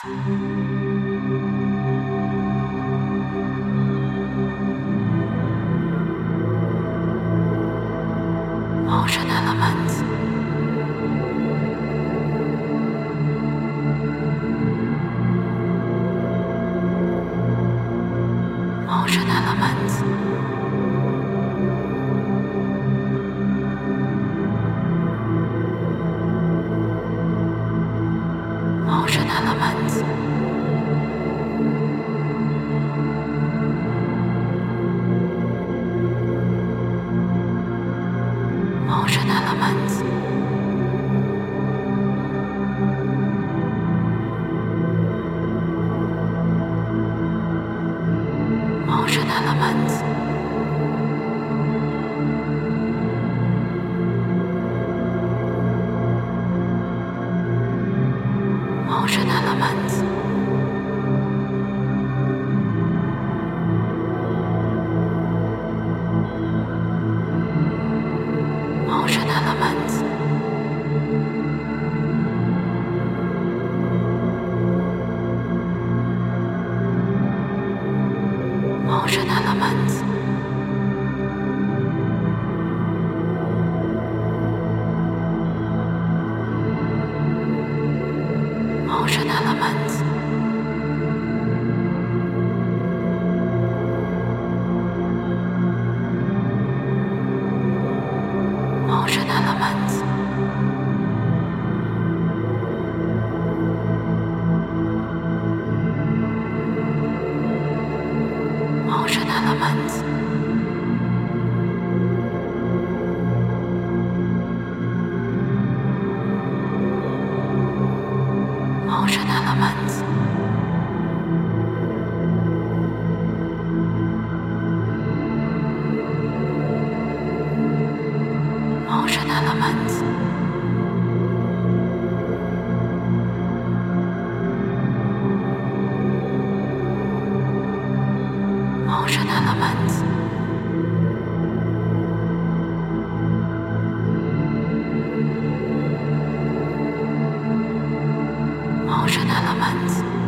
Motion elements. Motion elements. Motion elements. Motion elements. Motion elements. Motion elements. Motion elements. Motion elements. Motion elements. Motion elements. Motion elements. Motion elements. Motion elements. Motion elements. Motion elements.